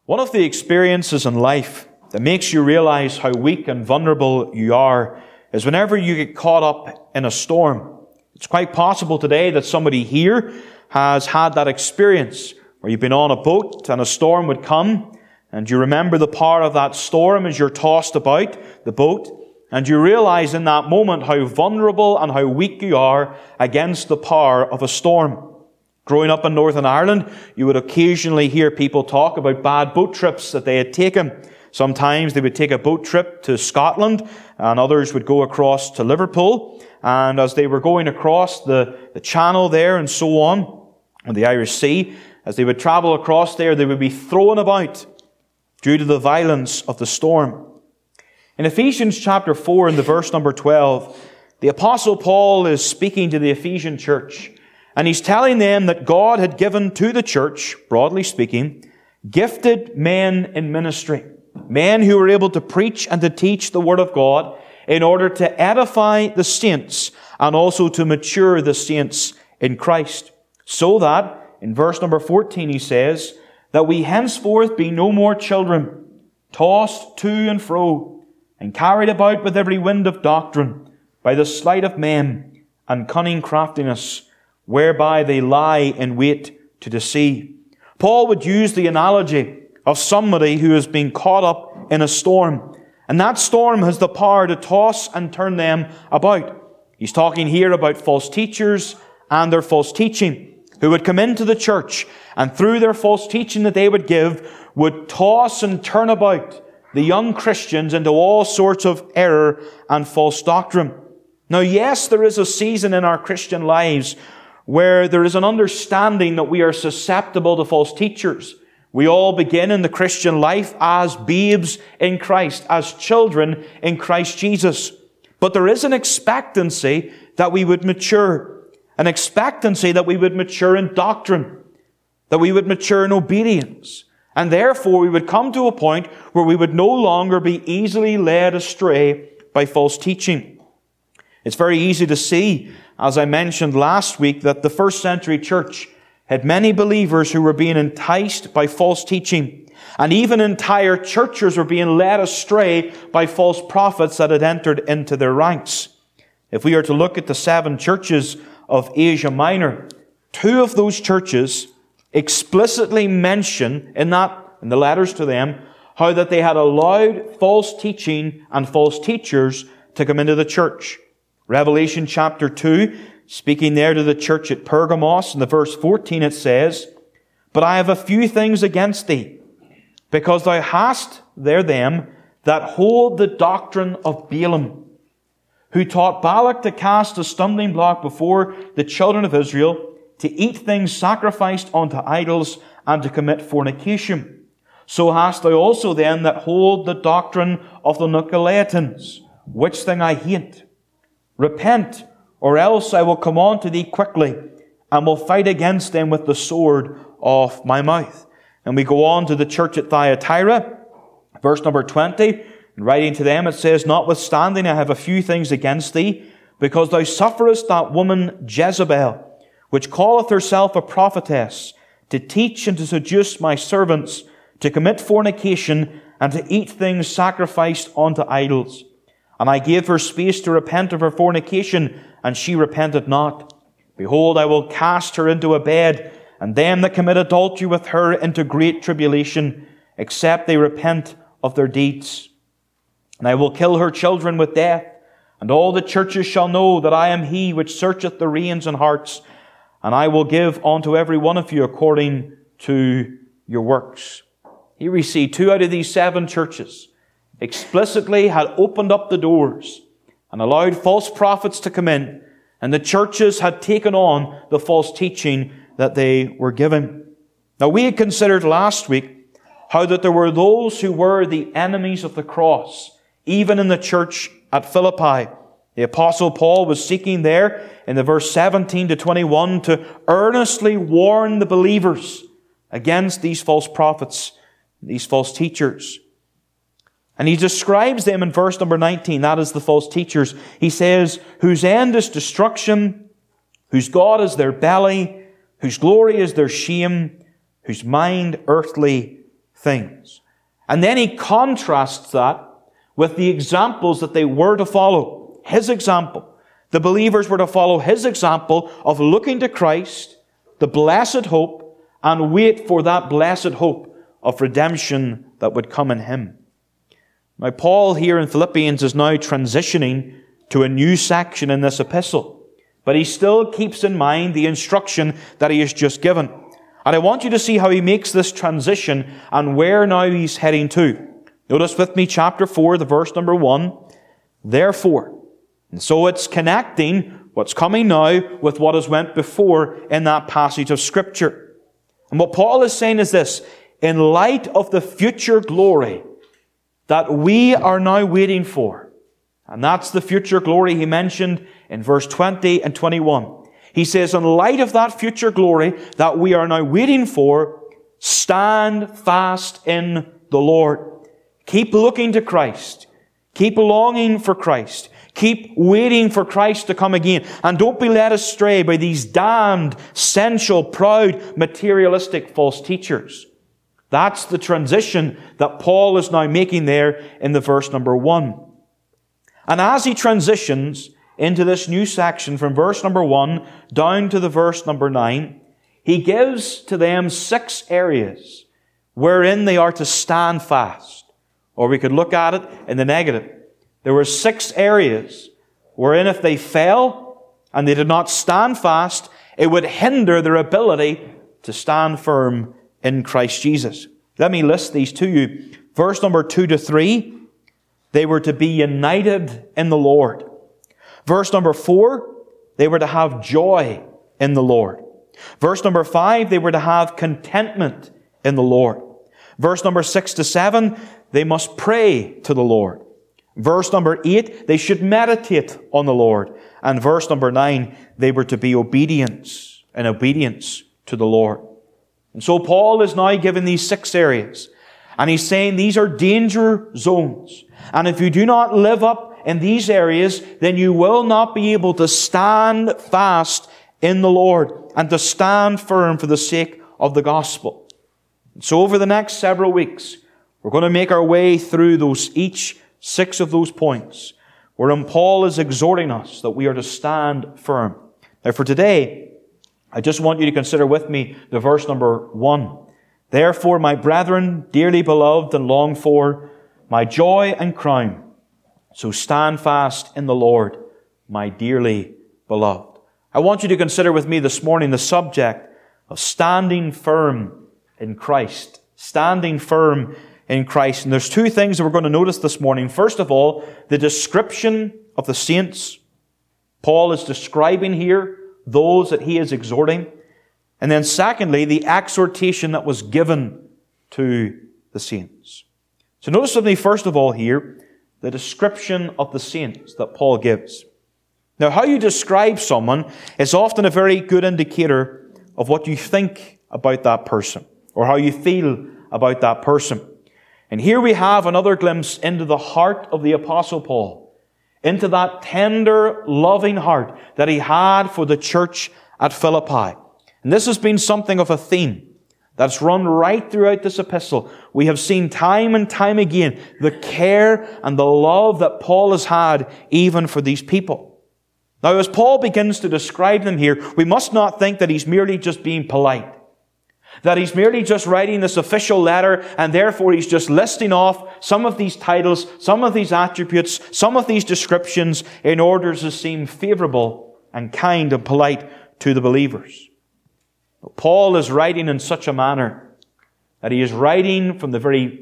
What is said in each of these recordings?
One of the experiences in life that makes you realize how weak and vulnerable you are is whenever you get caught up in a storm. It's quite possible today that somebody here has had that experience where you've been on a boat and a storm would come, and you remember the power of that storm as you're tossed about the boat, and you realize in that moment how vulnerable and how weak you are against the power of a storm. Growing up in Northern Ireland, you would occasionally hear people talk about bad boat trips that they had taken. Sometimes they would take a boat trip to Scotland, and others would go across to Liverpool. And as they were going across the channel there and so on the Irish Sea, as they would travel across there, they would be thrown about due to the violence of the storm. In Ephesians chapter 4 and the verse number 12, the Apostle Paul is speaking to the Ephesian church. And he's telling them that God had given to the church, broadly speaking, gifted men in ministry. Men who were able to preach and to teach the Word of God in order to edify the saints and also to mature the saints in Christ. So that, in verse number 14 he says, that we henceforth be no more children, tossed to and fro, and carried about with every wind of doctrine, by the sleight of men and cunning craftiness, whereby they lie in wait to deceive. Paul would use the analogy of somebody who has been caught up in a storm. And that storm has the power to toss and turn them about. He's talking here about false teachers and their false teaching, who would come into the church and through their false teaching that they would give, would toss and turn about the young Christians into all sorts of error and false doctrine. Now, yes, there is a season in our Christian lives where there is an understanding that we are susceptible to false teachers. We all begin in the Christian life as babes in Christ, as children in Christ Jesus. But there is an expectancy that we would mature, an expectancy that we would mature in doctrine, that we would mature in obedience, and therefore we would come to a point where we would no longer be easily led astray by false teaching. It's very easy to see, as I mentioned last week, that the first century church had many believers who were being enticed by false teaching. And even entire churches were being led astray by false prophets that had entered into their ranks. If we are to look at the 7 churches of Asia Minor, 2 of those churches explicitly mention in the letters to them how that they had allowed false teaching and false teachers to come into the church. Revelation chapter 2, speaking there to the church at Pergamos, in the verse 14 it says, "But I have a few things against thee, because thou hast there them that hold the doctrine of Balaam, who taught Balak to cast a stumbling block before the children of Israel, to eat things sacrificed unto idols, and to commit fornication. So hast thou also them that hold the doctrine of the Nicolaitans, which thing I hate. Repent, or else I will come on to thee quickly, and will fight against them with the sword of my mouth." And we go on to the church at Thyatira, verse number 20. In writing to them, it says, "Notwithstanding, I have a few things against thee, because thou sufferest that woman Jezebel, which calleth herself a prophetess, to teach and to seduce my servants, to commit fornication, and to eat things sacrificed unto idols. And I gave her space to repent of her fornication, and she repented not. Behold, I will cast her into a bed, and them that commit adultery with her into great tribulation, except they repent of their deeds. And I will kill her children with death, and all the churches shall know that I am he which searcheth the reins and hearts, and I will give unto every one of you according to your works." Here we see 2 out of these 7 churches explicitly had opened up the doors and allowed false prophets to come in, and the churches had taken on the false teaching that they were given. Now, we had considered last week how that there were those who were the enemies of the cross, even in the church at Philippi. The Apostle Paul was seeking there in the verse 17 to 21 to earnestly warn the believers against these false prophets, these false teachers. And he describes them in verse number 19, that is the false teachers. He says, "Whose end is destruction, whose God is their belly, whose glory is their shame, whose mind earthly things. And then he contrasts that with the examples that they were to follow. His example. The believers were to follow his example of looking to Christ, the blessed hope, and wait for that blessed hope of redemption that would come in him. Now, Paul here in Philippians is now transitioning to a new section in this epistle, but he still keeps in mind the instruction that he has just given. And I want you to see how he makes this transition and where now he's heading to. Notice with me chapter 4, the verse number 1. Therefore. And so it's connecting what's coming now with what has went before in that passage of Scripture. And what Paul is saying is this: in light of the future glory that we are now waiting for, and that's the future glory he mentioned in verse 20 and 21. He says, in light of that future glory that we are now waiting for, stand fast in the Lord. Keep looking to Christ. Keep longing for Christ. Keep waiting for Christ to come again. And don't be led astray by these damned, sensual, proud, materialistic false teachers. That's the transition that Paul is now making there in the verse number 1. And as he transitions into this new section from verse number 1 down to the verse number 9, he gives to them 6 areas wherein they are to stand fast. Or we could look at it in the negative. There were 6 areas wherein if they fell and they did not stand fast, it would hinder their ability to stand firm in Christ Jesus. Let me list these to you. Verse number 2 to 3, they were to be united in the Lord. Verse number 4, they were to have joy in the Lord. Verse number 5, they were to have contentment in the Lord. Verse number 6 to 7, they must pray to the Lord. Verse number 8, they should meditate on the Lord. And verse number 9, they were to be obedience to the Lord. And so Paul is now given these 6 areas. And he's saying these are danger zones. And if you do not live up in these areas, then you will not be able to stand fast in the Lord and to stand firm for the sake of the gospel. So over the next several weeks, we're going to make our way through each 6 of those points, wherein Paul is exhorting us that we are to stand firm. Now for today, I just want you to consider with me the verse number 1. Therefore, my brethren, dearly beloved and longed for, my joy and crown, so stand fast in the Lord, my dearly beloved. I want you to consider with me this morning the subject of standing firm in Christ. Standing firm in Christ. And there's 2 things that we're going to notice this morning. First of all, the description of the saints. Paul is describing here those that he is exhorting. And then secondly, the exhortation that was given to the saints. So notice with me, first of all here, the description of the saints that Paul gives. Now, how you describe someone is often a very good indicator of what you think about that person, or how you feel about that person. And here we have another glimpse into the heart of the Apostle Paul, into that tender, loving heart that he had for the church at Philippi. And this has been something of a theme that's run right throughout this epistle. We have seen time and time again the care and the love that Paul has had even for these people. Now, as Paul begins to describe them here, we must not think that he's merely just being polite, that he's merely just writing this official letter and therefore he's just listing off some of these titles, some of these attributes, some of these descriptions in order to seem favorable and kind and polite to the believers. But Paul is writing in such a manner that he is writing from the very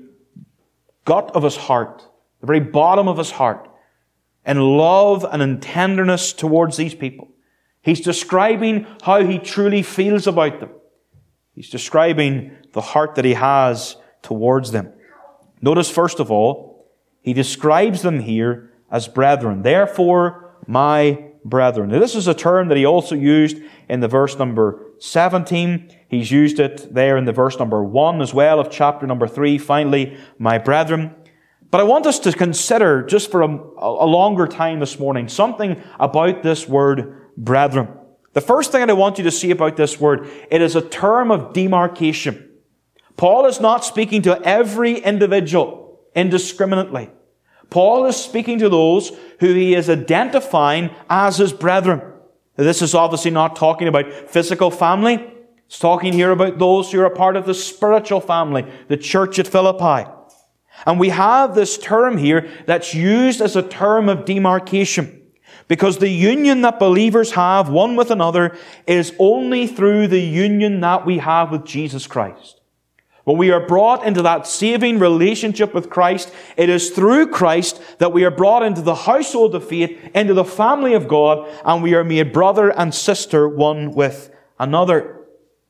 gut of his heart, the very bottom of his heart, in love and in tenderness towards these people. He's describing how he truly feels about them. He's describing the heart that he has towards them. Notice, first of all, he describes them here as brethren. Therefore, my brethren. Now, this is a term that he also used in the verse number 17. He's used it there in the verse number 1 as well of chapter number 3. Finally, my brethren. But I want us to consider, just for a longer time this morning, something about this word brethren. The first thing that I want you to see about this word, it is a term of demarcation. Paul is not speaking to every individual indiscriminately. Paul is speaking to those who he is identifying as his brethren. This is obviously not talking about physical family. It's talking here about those who are a part of the spiritual family, the church at Philippi. And we have this term here that's used as a term of demarcation, because the union that believers have one with another is only through the union that we have with Jesus Christ. When we are brought into that saving relationship with Christ, it is through Christ that we are brought into the household of faith, into the family of God, and we are made brother and sister one with another.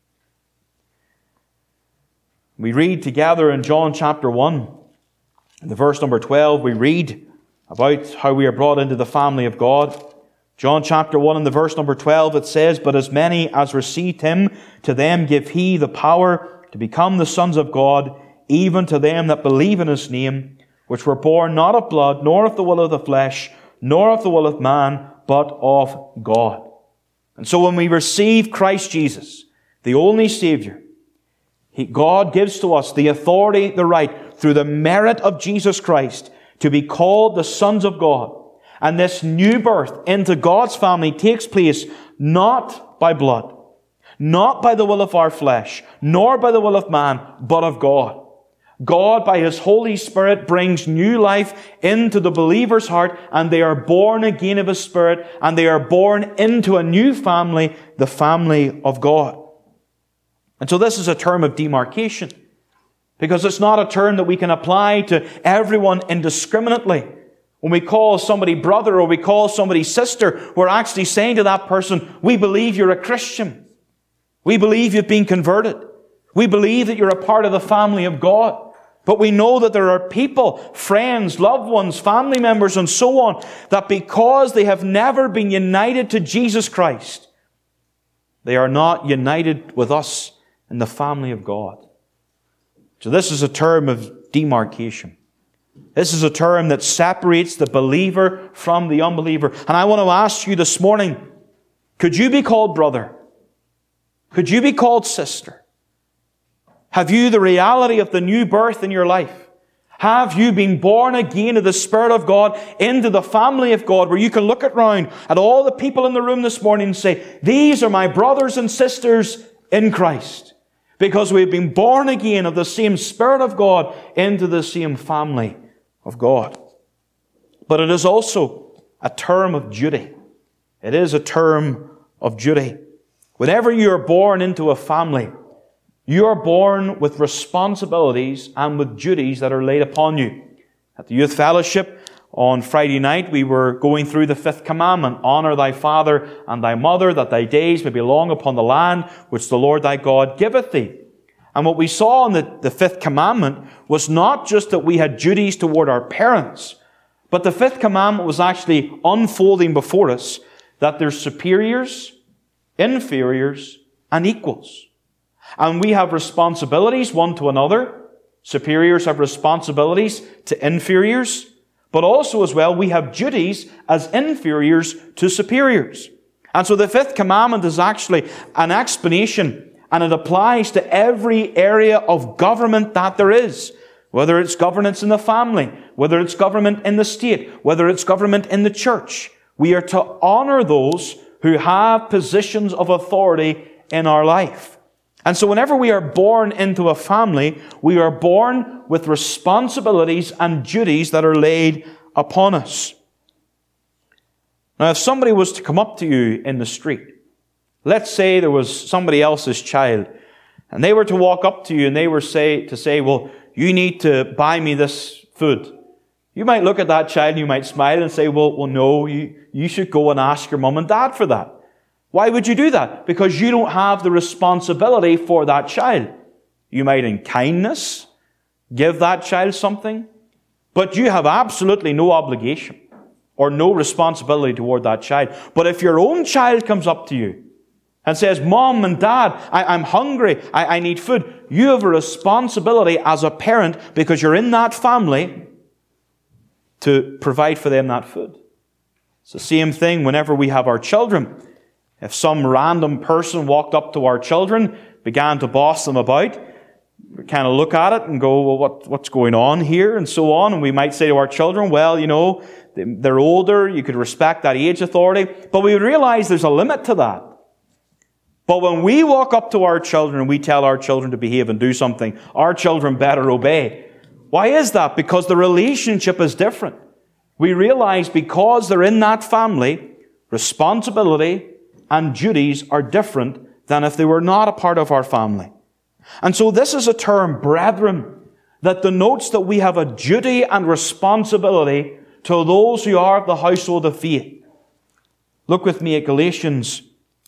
We read together in John chapter 1, in the verse number 12, we read about how we are brought into the family of God. John chapter 1 in the verse number 12, it says, "But as many as received him, to them give he the power to become the sons of God, even to them that believe in his name, which were born not of blood, nor of the will of the flesh, nor of the will of man, but of God." And so when we receive Christ Jesus, the only Savior, God gives to us the authority, the right, through the merit of Jesus Christ, to be called the sons of God. And this new birth into God's family takes place not by blood, not by the will of our flesh, nor by the will of man, but of God. God, by His Holy Spirit, brings new life into the believer's heart, and they are born again of His Spirit, and they are born into a new family, the family of God. And so this is a term of demarcation, because it's not a term that we can apply to everyone indiscriminately. When we call somebody brother or we call somebody sister, we're actually saying to that person, we believe you're a Christian. We believe you've been converted. We believe that you're a part of the family of God. But we know that there are people, friends, loved ones, family members, and so on, that because they have never been united to Jesus Christ, they are not united with us in the family of God. So this is a term of demarcation. This is a term that separates the believer from the unbeliever. And I want to ask you this morning, could you be called brother? Could you be called sister? Have you the reality of the new birth in your life? Have you been born again of the Spirit of God into the family of God, where you can look around at all the people in the room this morning and say, these are my brothers and sisters in Christ, because we've been born again of the same Spirit of God into the same family of God. But it is also a term of duty. It is a term of duty. Whenever you are born into a family, you are born with responsibilities and with duties that are laid upon you. At the youth fellowship on Friday night, we were going through the fifth commandment: honor thy father and thy mother, that thy days may be long upon the land which the Lord thy God giveth thee. And what we saw in the fifth commandment was not just that we had duties toward our parents, but the fifth commandment was actually unfolding before us that there's superiors, inferiors, and equals. And we have responsibilities one to another. Superiors have responsibilities to inferiors. But also as well, we have duties as inferiors to superiors. And so the fifth commandment is actually an explanation, and it applies to every area of government that there is. Whether it's governance in the family, whether it's government in the state, whether it's government in the church. We are to honor those who have positions of authority in our life. And so whenever we are born into a family, we are born with responsibilities and duties that are laid upon us. Now, if somebody was to come up to you in the street, let's say there was somebody else's child, and they were to walk up to you and they were to say, well, you need to buy me this food. You might look at that child and you might smile and say, well, no, you should go and ask your mum and dad for that. Why would you do that? Because you don't have the responsibility for that child. You might in kindness give that child something, but you have absolutely no obligation or no responsibility toward that child. But if your own child comes up to you and says, Mom and Dad, I'm hungry, I need food, you have a responsibility as a parent, because you're in that family, to provide for them that food. It's the same thing whenever we have our children. If some random person walked up to our children, began to boss them about, We kind of look at it and go, well, what's going on here, and so on. And we might say to our children, well, they're older, you could respect that age authority. But we realize there's a limit to that. But when we walk up to our children and we tell our children to behave and do something, our children better obey. Why is that? Because the relationship is different. We realize because they're in that family, responsibility and duties are different than if they were not a part of our family. And so this is a term, brethren, that denotes that we have a duty and responsibility to those who are of the household of faith. Look with me at Galatians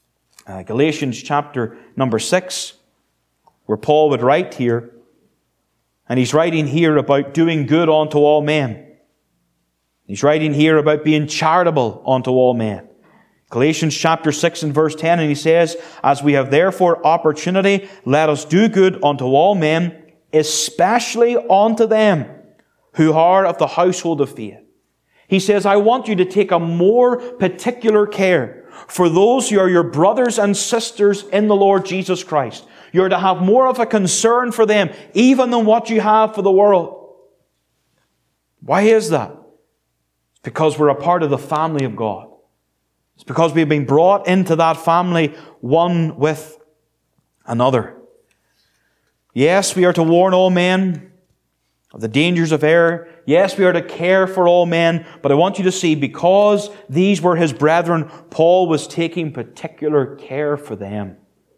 chapter number 6, where Paul would write here, and he's writing here about doing good unto all men. He's writing here about being charitable unto all men. Galatians chapter 6 and verse 10, and he says, as we have therefore opportunity, let us do good unto all men, especially unto them who are of the household of faith. He says, I want you to take a more particular care for those who are your brothers and sisters in the Lord Jesus Christ. You're to have more of a concern for them, even than what you have for the world. Why is that? It's because we're a part of the family of God. It's because we've been brought into that family one with another. Yes, we are to warn all men of the dangers of error. Yes, we are to care for all men. But I want you to see, because these were his brethren, Paul was taking particular care for them.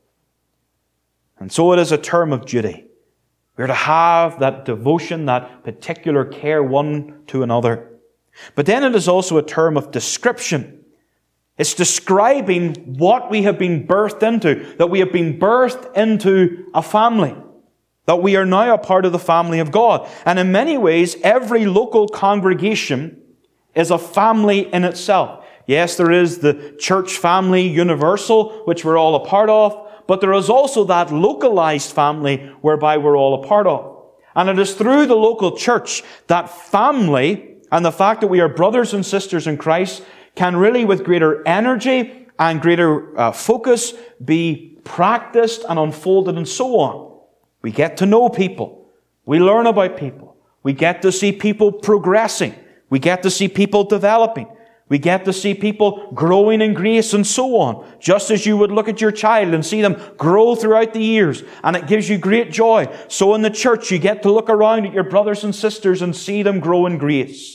And so it is a term of duty. We are to have that devotion, that particular care one to another. But then it is also a term of description. It's describing what we have been birthed into, that we have been birthed into a family, that we are now a part of the family of God. And in many ways, every local congregation is a family in itself. Yes, there is the church family universal, which we're all a part of, but there is also that localized family whereby we're all a part of. And it is through the local church that family and the fact that we are brothers and sisters in Christ can really, with greater energy and greater focus, be practiced and unfolded and so on. We get to know people. We learn about people. We get to see people progressing. We get to see people developing. We get to see people growing in grace and so on. Just as you would look at your child and see them grow throughout the years. And it gives you great joy. So in the church, you get to look around at your brothers and sisters and see them grow in grace.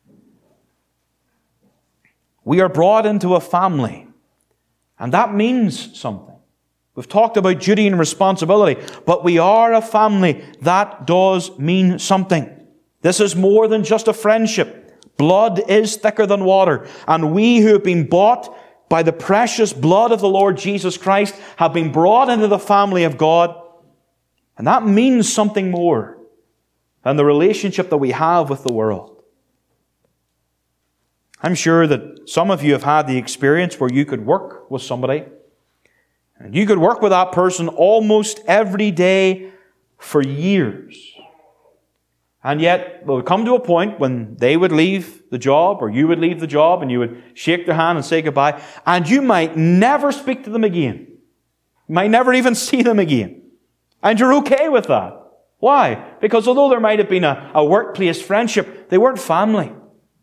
We are brought into a family. And that means something. We've talked about duty and responsibility, but we are a family. That does mean something. This is more than just a friendship. Blood is thicker than water, and we who have been bought by the precious blood of the Lord Jesus Christ have been brought into the family of God, and that means something more than the relationship that we have with the world. I'm sure that some of you have had the experience where you could work with somebody, and you could work with that person almost every day for years. And yet, it would come to a point when they would leave the job, or you would leave the job, and you would shake their hand and say goodbye, and you might never speak to them again. You might never even see them again. And you're okay with that. Why? Because although there might have been a workplace friendship, they weren't family.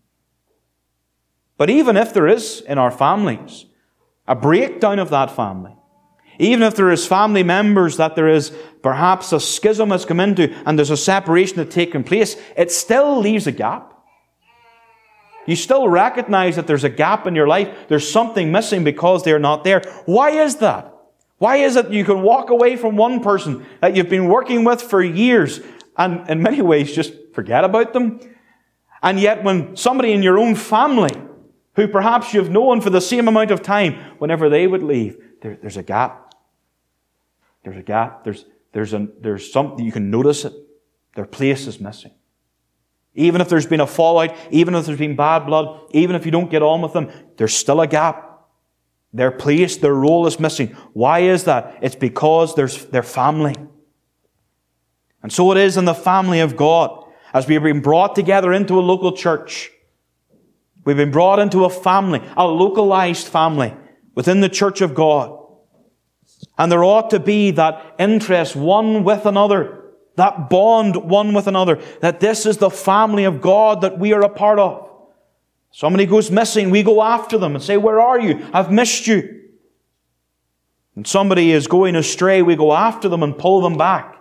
But even if there is, in our families, a breakdown of that family, even if there is family members that there is perhaps a schism has come into and there's a separation that's taken place, it still leaves a gap. You still recognize that there's a gap in your life. There's something missing because they're not there. Why is that? Why is it you can walk away from one person that you've been working with for years and in many ways just forget about them? And yet when somebody in your own family, who perhaps you've known for the same amount of time, whenever they would leave, there's a gap. There's a gap. There's something, you can notice it. Their place is missing. Even if there's been a fallout, even if there's been bad blood, even if you don't get on with them, there's still a gap. Their place, their role is missing. Why is that? It's because they're family. And so it is in the family of God. As we have been brought together into a local church, we've been brought into a family, a localized family within the church of God. And there ought to be that interest one with another that bond one with another, that this is the family of God that we are a part of. Somebody goes missing, we go after them and say, "Where are you? I've missed you." When somebody is going astray, we go after them and pull them back.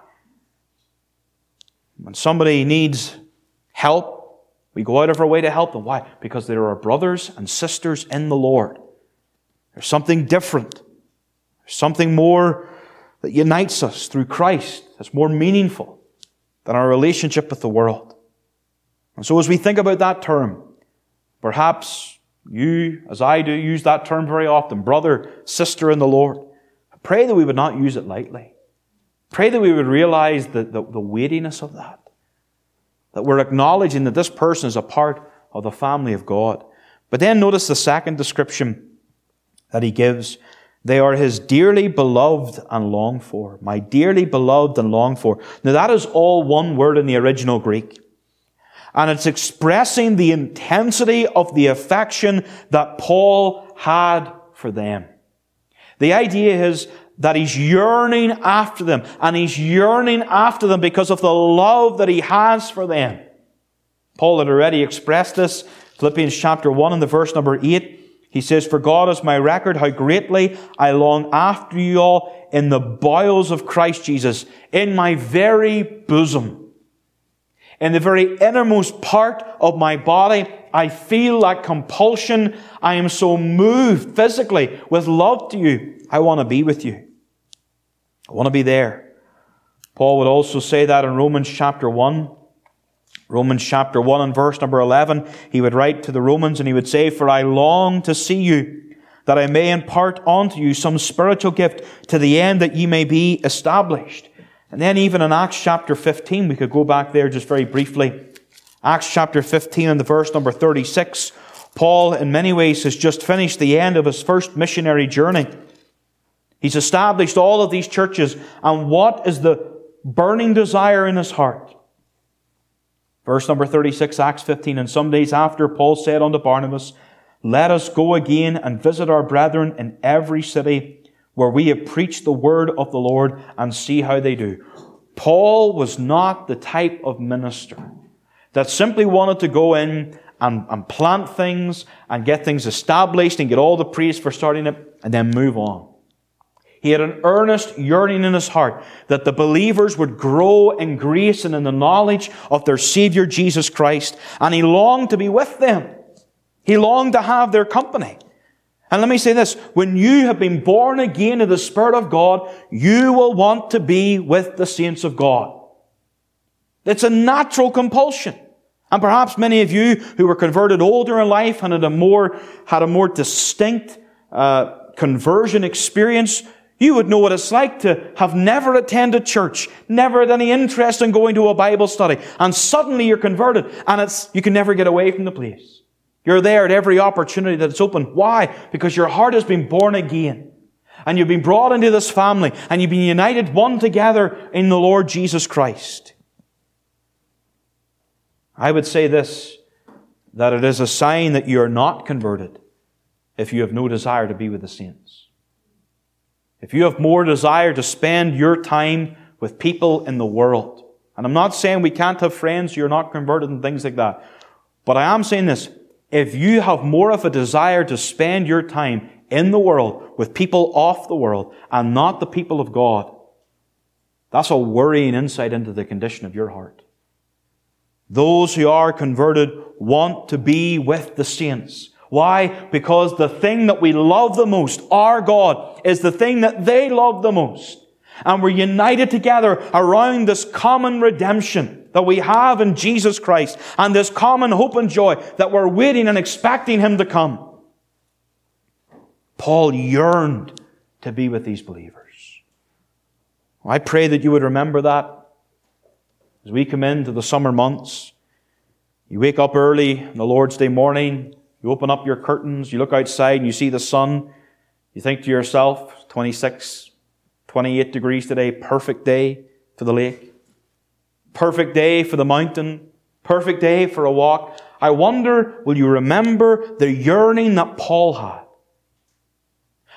When somebody needs help, we go out of our way to help them. Why? Because they are our brothers and sisters in the Lord. There's something different. There's something more that unites us through Christ that's more meaningful than our relationship with the world. And so as we think about that term, perhaps you, as I do, use that term very often, brother, sister in the Lord. I pray that we would not use it lightly. Pray that we would realize the weightiness of that. That we're acknowledging that this person is a part of the family of God. But then notice the second description that he gives. They are his dearly beloved and longed for. My dearly beloved and longed for. Now that is all one word in the original Greek. And it's expressing the intensity of the affection that Paul had for them. The idea is that he's yearning after them. And he's yearning after them because of the love that he has for them. Paul had already expressed this. Philippians chapter 1 and the verse number 8. He says, "For God is my record, how greatly I long after you all in the bowels of Christ Jesus, in my very bosom. In the very innermost part of my body, I feel that compulsion. I am so moved physically with love to you. I want to be with you. I want to be there." Paul would also say that in Romans chapter 1. Romans chapter 1 and verse number 11, he would write to the Romans and he would say, "For I long to see you, that I may impart unto you some spiritual gift, to the end that ye may be established." And then even in Acts chapter 15, we could go back there just very briefly. Acts chapter 15 and the verse number 36, Paul in many ways has just finished the end of his first missionary journey. He's established all of these churches, and what is the burning desire in his heart? Verse number 36, Acts 15, "And some days after, Paul said unto Barnabas, Let us go again and visit our brethren in every city where we have preached the word of the Lord, and see how they do." Paul was not the type of minister that simply wanted to go in and plant things and get things established and get all the praise for starting it and then move on. He had an earnest yearning in his heart that the believers would grow in grace and in the knowledge of their Savior Jesus Christ. And he longed to be with them. He longed to have their company. And let me say this, when you have been born again of the Spirit of God, you will want to be with the saints of God. It's a natural compulsion. And perhaps many of you who were converted older in life and had a more distinct conversion experience, you would know what it's like to have never attended church, never had any interest in going to a Bible study, and suddenly you're converted, and you can never get away from the place. You're there at every opportunity that it's open. Why? Because your heart has been born again, and you've been brought into this family, and you've been united one together in the Lord Jesus Christ. I would say this, that it is a sign that you are not converted if you have no desire to be with the saints. If you have more desire to spend your time with people in the world, and I'm not saying we can't have friends who are not converted and things like that, but I am saying this, if you have more of a desire to spend your time in the world with people off the world and not the people of God, that's a worrying insight into the condition of your heart. Those who are converted want to be with the saints. Why? Because the thing that we love the most, our God, is the thing that they love the most. And we're united together around this common redemption that we have in Jesus Christ, and this common hope and joy that we're waiting and expecting Him to come. Paul yearned to be with these believers. I pray that you would remember that as we come into the summer months. You wake up early on the Lord's Day morning, you open up your curtains, you look outside and you see the sun. You think to yourself, 26, 28 degrees today, perfect day for the lake. Perfect day for the mountain. Perfect day for a walk. I wonder, will you remember the yearning that Paul had?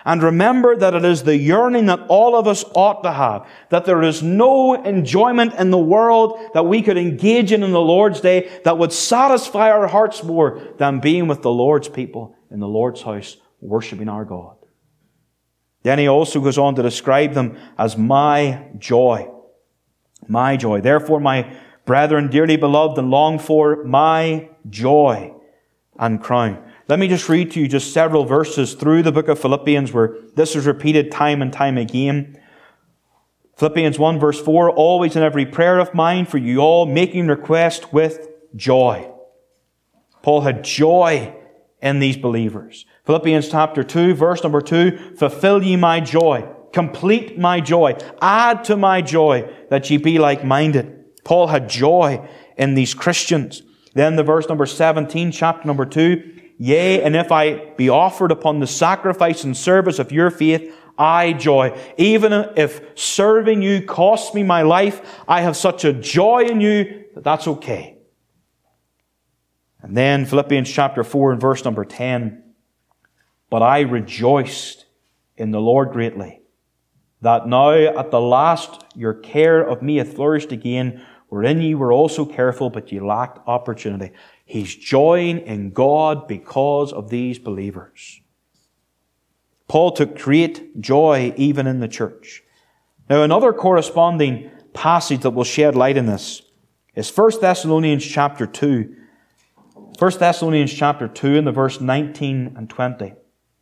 And remember that it is the yearning that all of us ought to have, that there is no enjoyment in the world that we could engage in the Lord's Day that would satisfy our hearts more than being with the Lord's people in the Lord's house, worshiping our God. Then he also goes on to describe them as my joy. My joy. Therefore, my brethren, dearly beloved and longed for, my joy and crown. Let me just read to you just several verses through the book of Philippians where this is repeated time and time again. Philippians 1 verse 4, always in every prayer of mine for you all, making request with joy. Paul had joy in these believers. Philippians chapter 2, verse number 2, fulfill ye my joy, complete my joy, add to my joy, that ye be like-minded. Paul had joy in these Christians. Then the verse number 17, chapter number 2, yea, and if I be offered upon the sacrifice and service of your faith, I joy. Even if serving you costs me my life, I have such a joy in you that that's okay. And then Philippians chapter 4 and verse number 10, but I rejoiced in the Lord greatly, that now at the last your care of me hath flourished again, wherein ye were also careful, but ye lacked opportunity. He's joying in God because of these believers. Paul took great joy even in the church. Now, another corresponding passage that will shed light in this is 1 Thessalonians chapter 2. 1 Thessalonians chapter 2 in the verse 19 and 20.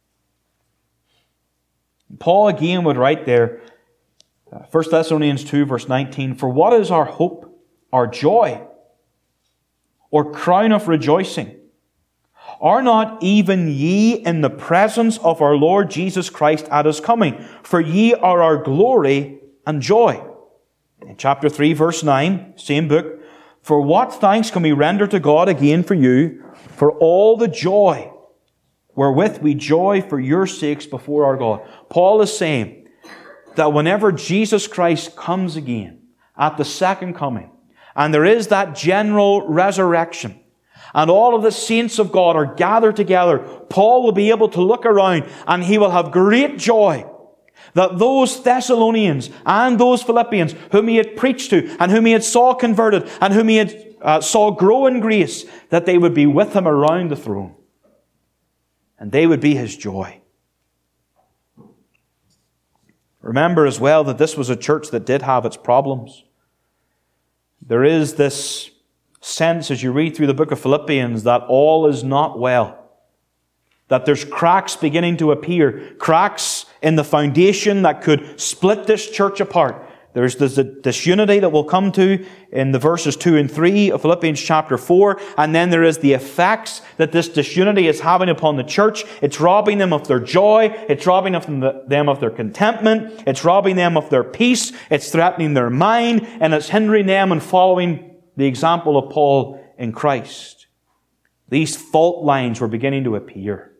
Paul again would write there, 1 Thessalonians 2 verse 19, for what is our hope, our joy, or crown of rejoicing? Are not even ye in the presence of our Lord Jesus Christ at His coming? For ye are our glory and joy. In chapter 3, verse 9, same book, for what thanks can we render to God again for you, for all the joy wherewith we joy for your sakes before our God. Paul is saying that whenever Jesus Christ comes again, at the second coming, and there is that general resurrection, and all of the saints of God are gathered together, Paul will be able to look around and he will have great joy that those Thessalonians and those Philippians whom he had preached to and whom he had saw converted and whom he had saw grow in grace, that they would be with him around the throne. And they would be his joy. Remember as well that this was a church that did have its problems. There is this sense as you read through the book of Philippians that all is not well. That there's cracks beginning to appear. Cracks in the foundation that could split this church apart. There's this disunity that we'll come to in the verses 2 and 3 of Philippians chapter 4. And then there is the effects that this disunity is having upon the church. It's robbing them of their joy. It's robbing them of their contentment. It's robbing them of their peace. It's threatening their mind. And it's hindering them in following the example of Paul in Christ. These fault lines were beginning to appear.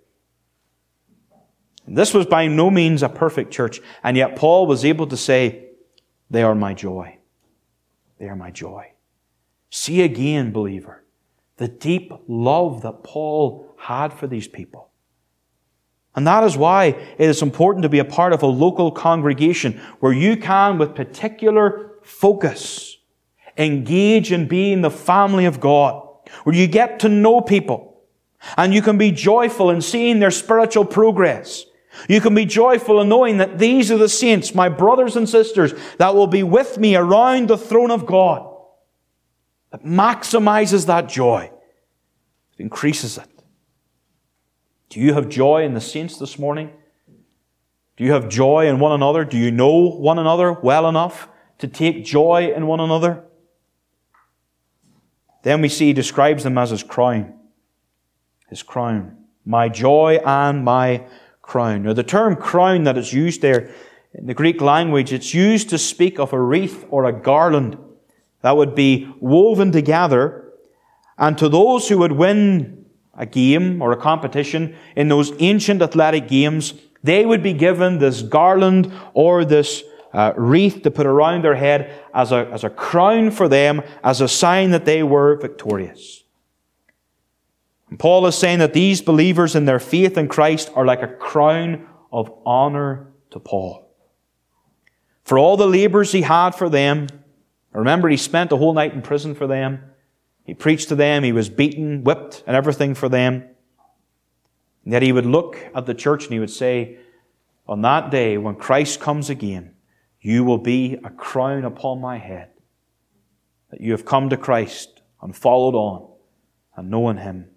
This was by no means a perfect church. And yet Paul was able to say, they are my joy. They are my joy. See again, believer, the deep love that Paul had for these people. And that is why it is important to be a part of a local congregation where you can, with particular focus, engage in being the family of God, where you get to know people and you can be joyful in seeing their spiritual progress. You can be joyful in knowing that these are the saints, my brothers and sisters, that will be with me around the throne of God. That maximizes that joy. It increases it. Do you have joy in the saints this morning? Do you have joy in one another? Do you know one another well enough to take joy in one another? Then we see he describes them as his crown. His crown. My joy and my crown. Now the term crown that is used there in the Greek language, it's used to speak of a wreath or a garland that would be woven together, and to those who would win a game or a competition in those ancient athletic games, they would be given this garland or this wreath to put around their head as a crown for them, as a sign that they were victorious. And Paul is saying that these believers in their faith in Christ are like a crown of honor to Paul. For all the labors he had for them, remember he spent the whole night in prison for them. He preached to them, he was beaten, whipped, and everything for them. And yet he would look at the church and he would say, on that day when Christ comes again, you will be a crown upon my head. That you have come to Christ and followed on and known Him.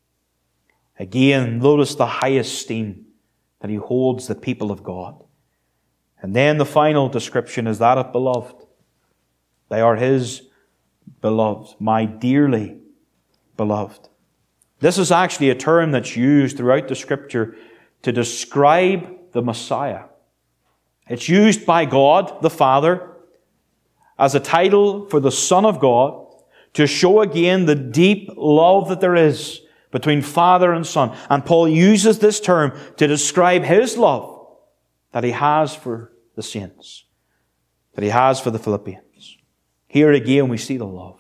Again, notice the high esteem that he holds the people of God. And then the final description is that of beloved. They are His beloved, my dearly beloved. This is actually a term that's used throughout the Scripture to describe the Messiah. It's used by God, the Father, as a title for the Son of God to show again the deep love that there is between Father and Son. And Paul uses this term to describe His love that He has for the saints, that He has for the Philippians. Here again we see the love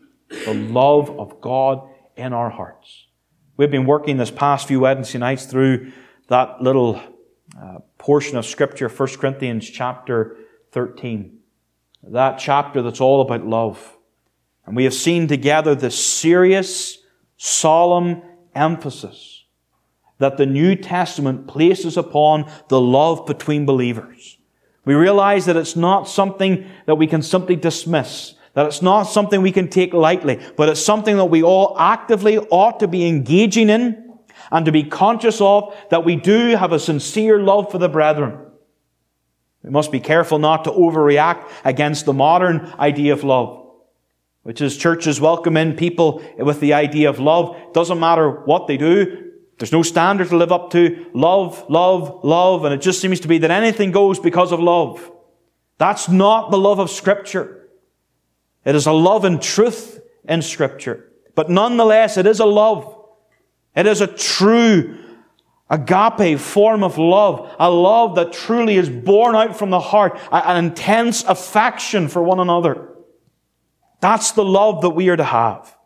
of God in our hearts. We've been working this past few Wednesday nights through that little portion of Scripture, 1 Corinthians chapter 13. That chapter that's all about love. And we have seen together the serious, solemn emphasis that the New Testament places upon the love between believers. We realize that it's not something that we can simply dismiss, that it's not something we can take lightly, but it's something that we all actively ought to be engaging in and to be conscious of, that we do have a sincere love for the brethren. We must be careful not to overreact against the modern idea of love, which is churches welcome in people with the idea of love. Doesn't matter what they do. There's no standard to live up to. Love, love, love. And it just seems to be that anything goes because of love. That's not the love of Scripture. It is a love and truth in Scripture. But nonetheless, it is a love. It is a true agape form of love. A love that truly is born out from the heart. An intense affection for one another. That's the love that we are to have.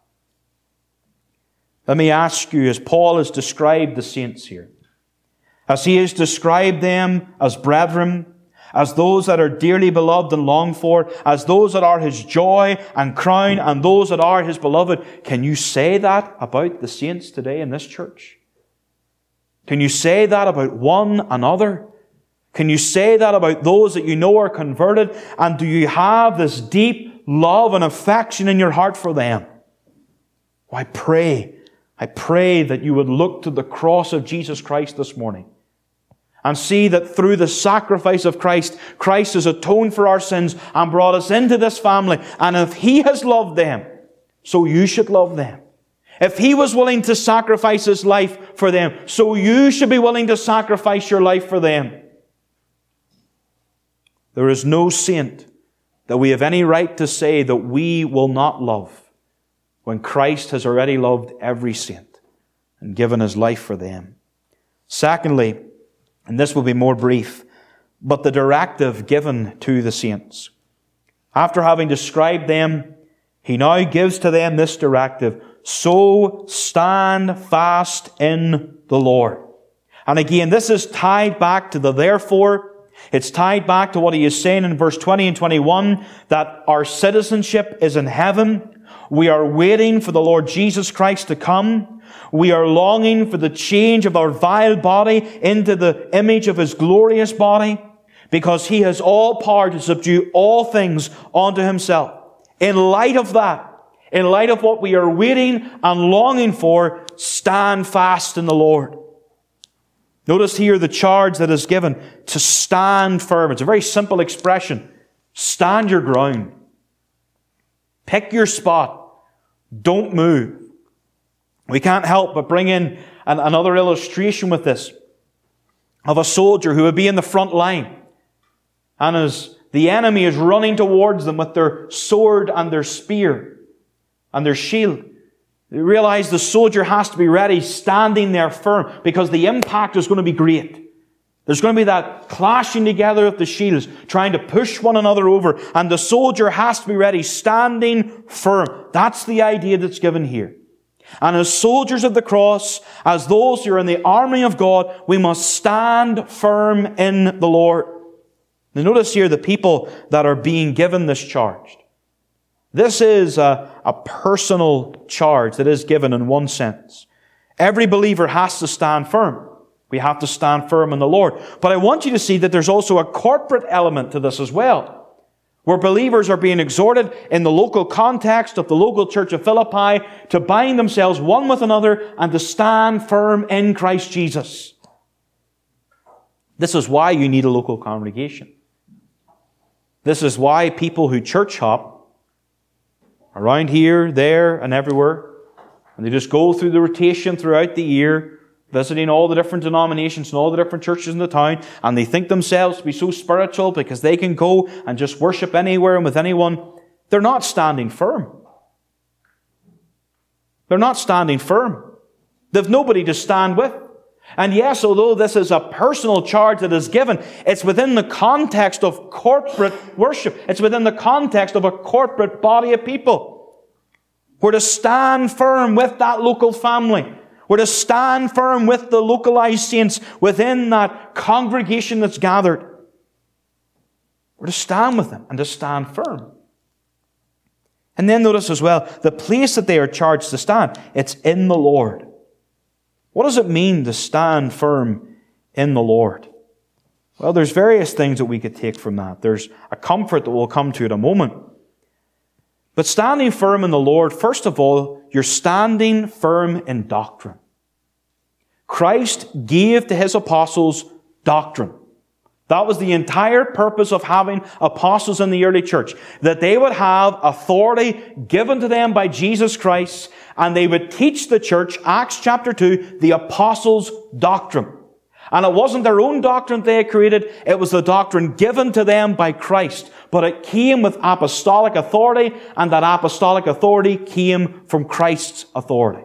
Let me ask you, as Paul has described the saints here, as he has described them as brethren, as those that are dearly beloved and longed for, as those that are his joy and crown, and those that are his beloved, can you say that about the saints today in this church? Can you say that about one another? Can you say that about those that you know are converted? And do you have this deep love and affection in your heart for them? I pray that you would look to the cross of Jesus Christ this morning and see that through the sacrifice of Christ, Christ has atoned for our sins and brought us into this family. And if He has loved them, so you should love them. If He was willing to sacrifice His life for them, so you should be willing to sacrifice your life for them. There is no saint that we have any right to say that we will not love when Christ has already loved every saint and given His life for them. Secondly, and this will be more brief, but the directive given to the saints. After having described them, he now gives to them this directive: so stand fast in the Lord. And again, this is tied back to the therefore. It's tied back to what he is saying in verse 20 and 21, that our citizenship is in heaven. We are waiting for the Lord Jesus Christ to come. We are longing for the change of our vile body into the image of His glorious body, because He has all power to subdue all things unto Himself. In light of that, in light of what we are waiting and longing for, stand fast in the Lord. Notice here the charge that is given to stand firm. It's a very simple expression. Stand your ground. Pick your spot. Don't move. We can't help but bring in another illustration with this of a soldier who would be in the front line. And as the enemy is running towards them with their sword and their spear and their shield, you realize the soldier has to be ready, standing there firm, because the impact is going to be great. There's going to be that clashing together of the shields, trying to push one another over, and the soldier has to be ready, standing firm. That's the idea that's given here. And as soldiers of the cross, as those who are in the army of God, we must stand firm in the Lord. Now notice here the people that are being given this charge. This is a personal charge that is given in one sense. Every believer has to stand firm. We have to stand firm in the Lord. But I want you to see that there's also a corporate element to this as well, where believers are being exhorted in the local context of the local church of Philippi to bind themselves one with another and to stand firm in Christ Jesus. This is why you need a local congregation. This is why people who church hop around here, there, and everywhere, and they just go through the rotation throughout the year, visiting all the different denominations and all the different churches in the town, and they think themselves to be so spiritual because they can go and just worship anywhere and with anyone. They're not standing firm. They're not standing firm. They've nobody to stand with. And yes, although this is a personal charge that is given, it's within the context of corporate worship. It's within the context of a corporate body of people. We're to stand firm with that local family. We're to stand firm with the localized saints within that congregation that's gathered. We're to stand with them and to stand firm. And then notice as well, the place that they are charged to stand, it's in the Lord. What does it mean to stand firm in the Lord? Well, there's various things that we could take from that. There's a comfort that we'll come to in a moment. But standing firm in the Lord, first of all, you're standing firm in doctrine. Christ gave to His apostles doctrine. That was the entire purpose of having apostles in the early church, that they would have authority given to them by Jesus Christ, and they would teach the church, Acts chapter 2, the apostles' doctrine. And it wasn't their own doctrine they had created, it was the doctrine given to them by Christ. But it came with apostolic authority, and that apostolic authority came from Christ's authority.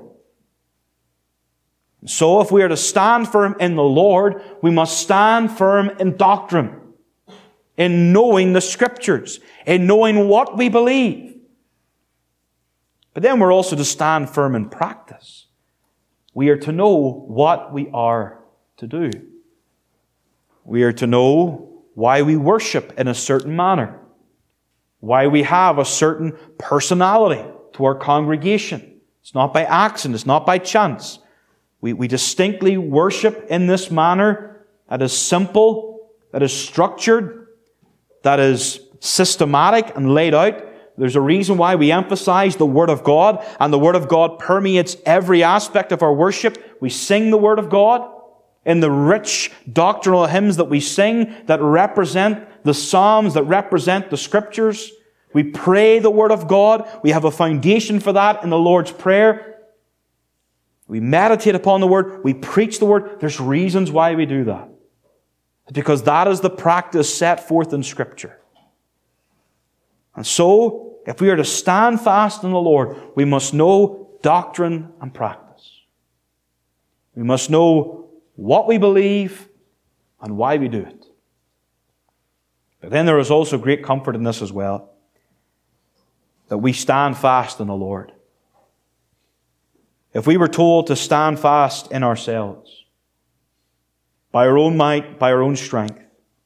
So if we are to stand firm in the Lord, we must stand firm in doctrine, in knowing the Scriptures, in knowing what we believe. But then we're also to stand firm in practice. We are to know what we are to do. We are to know why we worship in a certain manner, why we have a certain personality to our congregation. It's not by accident, it's not by chance. We distinctly worship in this manner that is simple, that is structured, that is systematic and laid out. There's a reason why we emphasize the Word of God, and the Word of God permeates every aspect of our worship. We sing the Word of God in the rich doctrinal hymns that we sing that represent the Psalms, that represent the Scriptures. We pray the Word of God. We have a foundation for that in the Lord's Prayer. We meditate upon the Word. We preach the Word. There's reasons why we do that. Because that is the practice set forth in Scripture. And so, if we are to stand fast in the Lord, we must know doctrine and practice. We must know what we believe and why we do it. But then there is also great comfort in this as well, that we stand fast in the Lord. If we were told to stand fast in ourselves, by our own might, by our own strength,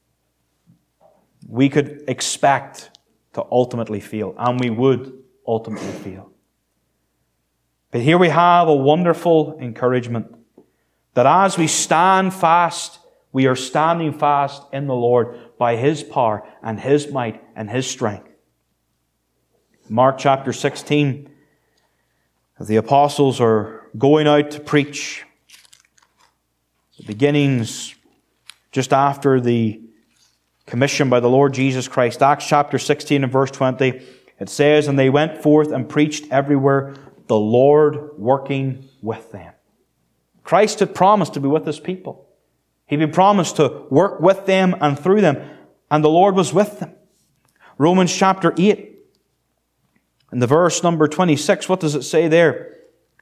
we could expect to ultimately fail, and we would ultimately fail. But here we have a wonderful encouragement that as we stand fast, we are standing fast in the Lord by His power and His might and His strength. Mark chapter 16, the apostles are going out to preach. The beginnings just after the commission by the Lord Jesus Christ. Acts chapter 16 and verse 20, it says, "And they went forth and preached everywhere, the Lord working with them." Christ had promised to be with His people. He had promised to work with them and through them, and the Lord was with them. Romans chapter 8, in the verse number 26, what does it say there?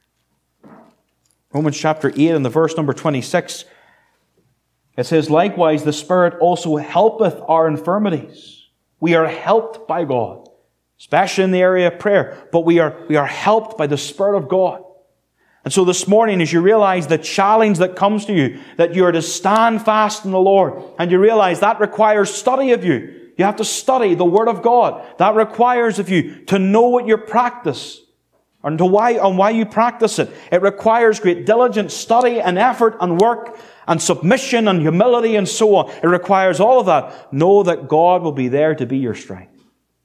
Romans chapter 8 and the verse number 26, it says, "Likewise the Spirit also helpeth our infirmities." We are helped by God, especially in the area of prayer, but we are helped by the Spirit of God. And so this morning, as you realize the challenge that comes to you, that you are to stand fast in the Lord, and you realize that requires study of you. You have to study the Word of God. That requires of you to know what you practice, and why you practice it. It requires great diligence, study, and effort, and work, and submission, and humility, and so on. It requires all of that. Know that God will be there to be your strength.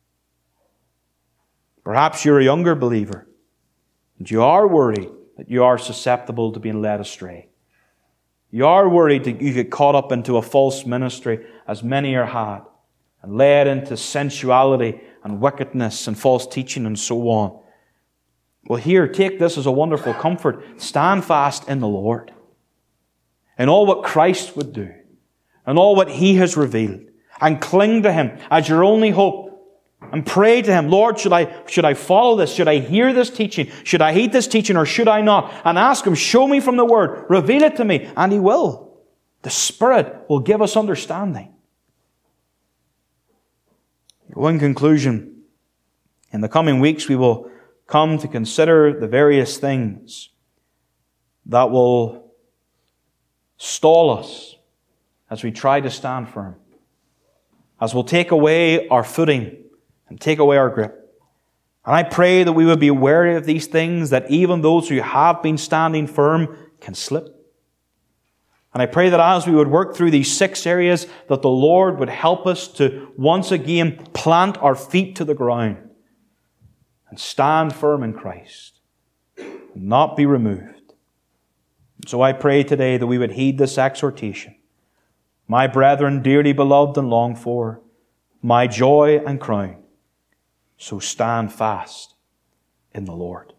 Perhaps you're a younger believer, and you are worried that you are susceptible to being led astray. You are worried that you get caught up into a false ministry, as many are had, and led into sensuality and wickedness and false teaching and so on. Well, here, take this as a wonderful comfort. Stand fast in the Lord, in all what Christ would do, and all what He has revealed, and cling to Him as your only hope. And pray to Him, Lord, should I follow this? Should I hear this teaching? Should I heed this teaching, or should I not? And ask Him, show me from the Word, reveal it to me, and He will. The Spirit will give us understanding. In conclusion, in the coming weeks we will come to consider the various things that will stall us as we try to stand firm, as will take away our footing and take away our grip. And I pray that we would be wary of these things, that even those who have been standing firm can slip. And I pray that as we would work through these 6 areas, that the Lord would help us to once again plant our feet to the ground and stand firm in Christ, and not be removed. So I pray today that we would heed this exhortation. My brethren, dearly beloved and longed for, my joy and crown, so stand fast in the Lord.